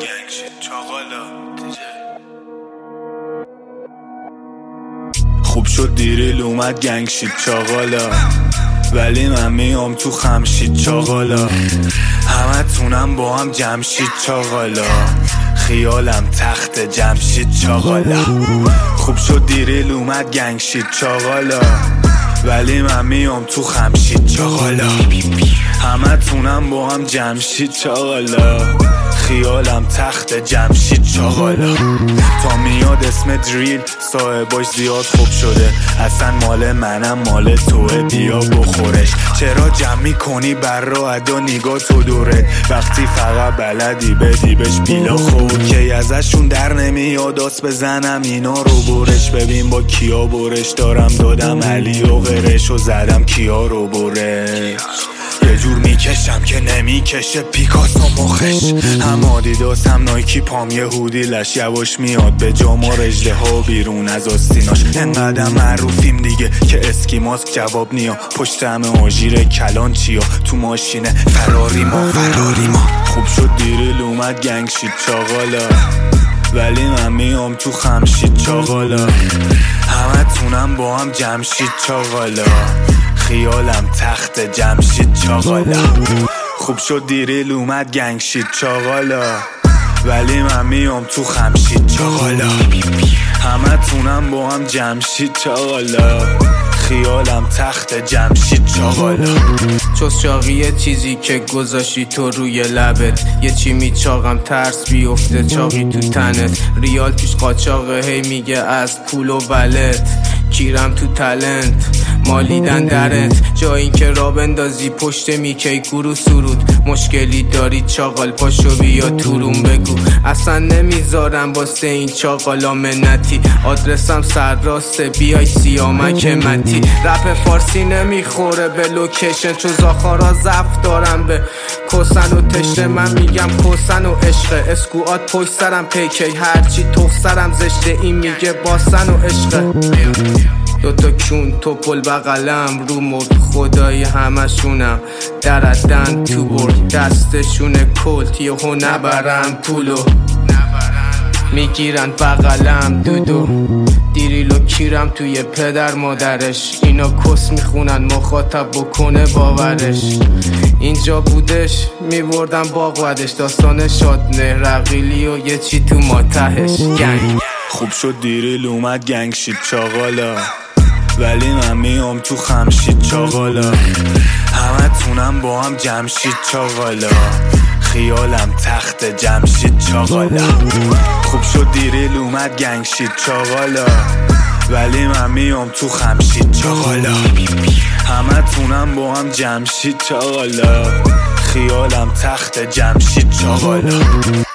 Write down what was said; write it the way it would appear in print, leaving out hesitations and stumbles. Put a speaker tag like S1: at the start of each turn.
S1: خوب شد دیریل اومد گنگ شید چاقالا، ولی من میام تو خمشید چاقالا. همه تونم با هم جمشید چاقالا، خیالم تخت جمشید چاقالا. خوب شد دیریل اومد گنگ شید چاقالا، ولی من میام تو خمشید چاقالا. همه تونم با هم جمشید چاقالا، خیالم تخت جمشید چاقالا. تا میاد اسم دریل صاحباش زیاد خوب شده، اصلا مال منم مال توه بیا بخورش. چرا جمع میکنی بر را ادا نگاه تو دوره، وقتی فقط بلدی بدی بش بیلا خود که ازشون در نمیاد آس بزنم اینا رو برش. ببین با کیا برش دارم، دادم علی و غیرش و زدم کیا رو برش. یه جور میکشم که نمیکشه پیکاسو مخش، هم آدیداس هم نایکی پام یه هودی لش. یواش میاد به جام و رجده ها بیرون از آستیناش. انقدر معروفیم دیگه که اسکی ماسک جواب نیا، پشت همه آژیر کلان چیا تو ماشینه فراری ما. خوب شد دیریل اومد گنگ شید چاقالا، ولی من میام تو خمشید چاقالا. همه تونم با هم جمشید چاقالا، خیالم تخت جمشید چاقالا. خوب شد دیریل اومد گنگ شید چاقالا، ولی من میام تو خمشید چاقالا. همه تونم با هم جمشید چاقالا، خیالم تخت جمشید چاقالا.
S2: چوز چاقیه چیزی که گذاشی تو روی لبت، یه چی میچاقم ترس بیفته چاقی تو تنت. ریال پیش قاچاقه هی میگه از پول و ولت، کیرم تو تلنت مالیدن درت. جا این که را بندازی پشت میکی گروه سرود، مشکلی داری چاقال پاشو بیا تورون بگو. اصلا نمیذارم واسه این چاقالا منتی، آدرسم سر راسته بیای سیامک متی. رپ فارسی نمیخوره به لوکیشن، چون زاخارا زفت دارم به کسن و تشنه. من میگم کسن و عشقه، اسکوات پشت سرم پیکی هرچی توف سرم زشته. این میگه باسن و عشقه، دوتا کون توپل بغلم رو مرد خدای همشونم دردن تو برد. دستشونه کلت یهو نبرن پولو، میگیرن بغلم دودو. دیریلو کیرم توی پدر مادرش، اینا کس میخونن مخاطب بکنه باورش. اینجا بودش میبردم باغ ودش، داستان شادنه رقیلی و یه چی تو ماتهش گنگ.
S1: خوب شد دیریل اومد گنگ شید چاقالا، ولی من میام تو خمشید چاقالا. همه تونم با هم جمشید چاقالا، خیالم تخت جمشید چاقالا. خوب شد دیریل اومد گنگ شید چاقالا، ولی من میام تو خمشید چاقالا. همه تونم با هم جمشید چاقالا، خیالم تخت جمشید چاقالا.